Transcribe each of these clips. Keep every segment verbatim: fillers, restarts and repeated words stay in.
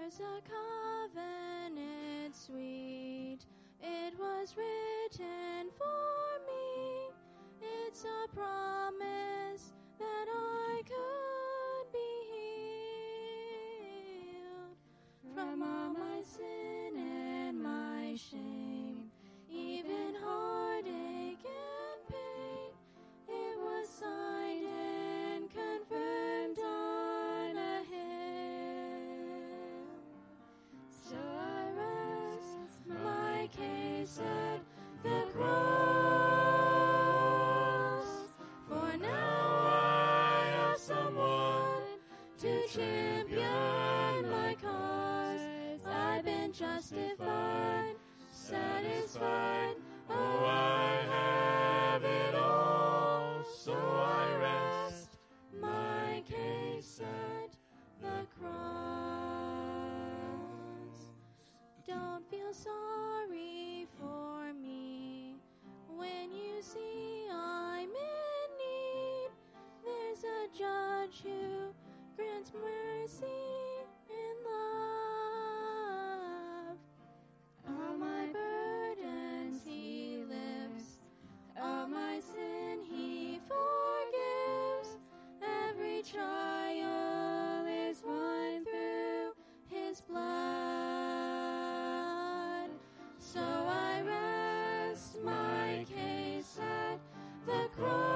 There's a covenant sweet, it was written for me. It's a promise that I could be healed from all my sin and my shame, even heartache and pain. It was signed and confirmed on a hill. So I rest my case at the cross, for now I have someone to champion my cause. I've been justified, satisfied, oh, I have it all. So I rest my case at the cross. Don't feel sorry for me when you see I'm in need. There's a judge who grants mercy and love. All my burdens he lifts, all my sin he forgives. Every trial is won through his blood. So I rest my case at the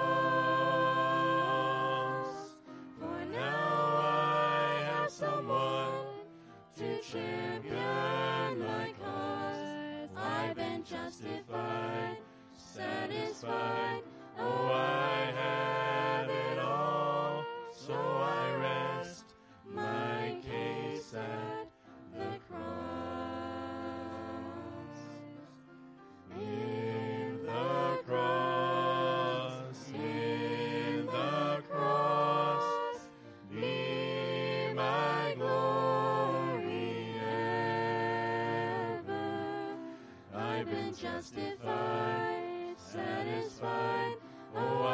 cross, for now I have someone to champion my cause. I've been justified, satisfied, oh, I have it all. So I rest my case at the cross. In the cross, in the cross, be my glory ever. I've been justified, satisfied, oh,